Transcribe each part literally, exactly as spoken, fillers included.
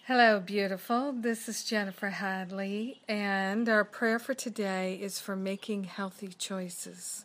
Hello, beautiful. This is Jennifer Hadley, and our prayer for today is for making healthy choices.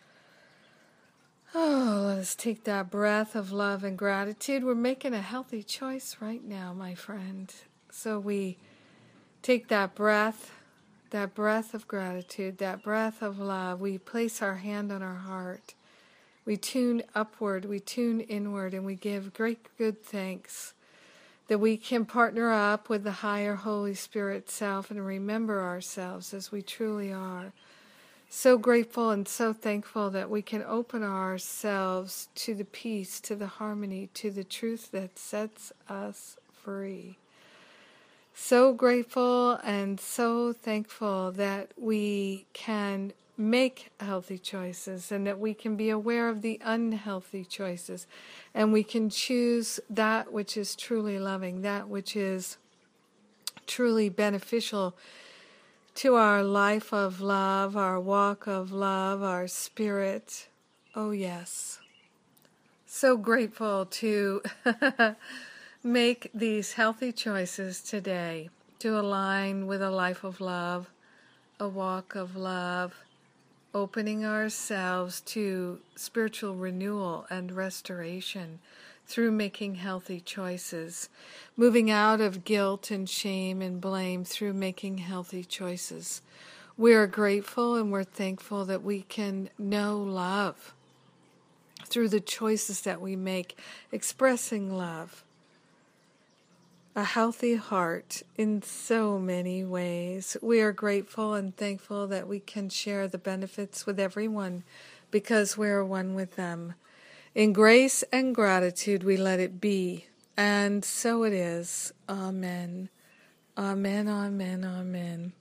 Oh, let us take that breath of love and gratitude. We're making a healthy choice right now, my friend. So we take that breath, that breath of gratitude, that breath of love. We place our hand on our heart. We tune upward, we tune inward, and we give great good thanks that we can partner up with the higher Holy Spirit self and remember ourselves as we truly are. So grateful and so thankful that we can open ourselves to the peace, to the harmony, to the truth that sets us free. So grateful and so thankful that we can make healthy choices and that we can be aware of the unhealthy choices and we can choose that which is truly loving, that which is truly beneficial to our life of love, our walk of love, our spirit. Oh yes. So grateful to make these healthy choices today to align with a life of love, a walk of love, opening ourselves to spiritual renewal and restoration through making healthy choices, moving out of guilt and shame and blame through making healthy choices. We are grateful and we're thankful that we can know love through the choices that we make, expressing love. A healthy heart in so many ways. We are grateful and thankful that we can share the benefits with everyone because we are one with them. In grace and gratitude we let it be, and so it is. Amen. Amen, amen, amen.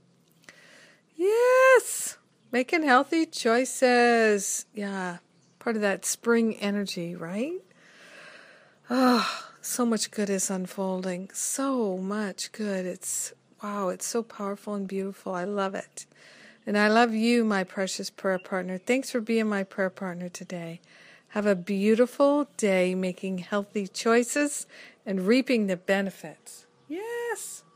Yes! Making healthy choices. Yeah, part of that spring energy, right? Oh, so much good is unfolding. So much good. It's, wow, it's so powerful and beautiful. I love it. And I love you, my precious prayer partner. Thanks for being my prayer partner today. Have a beautiful day making healthy choices and reaping the benefits. Yes.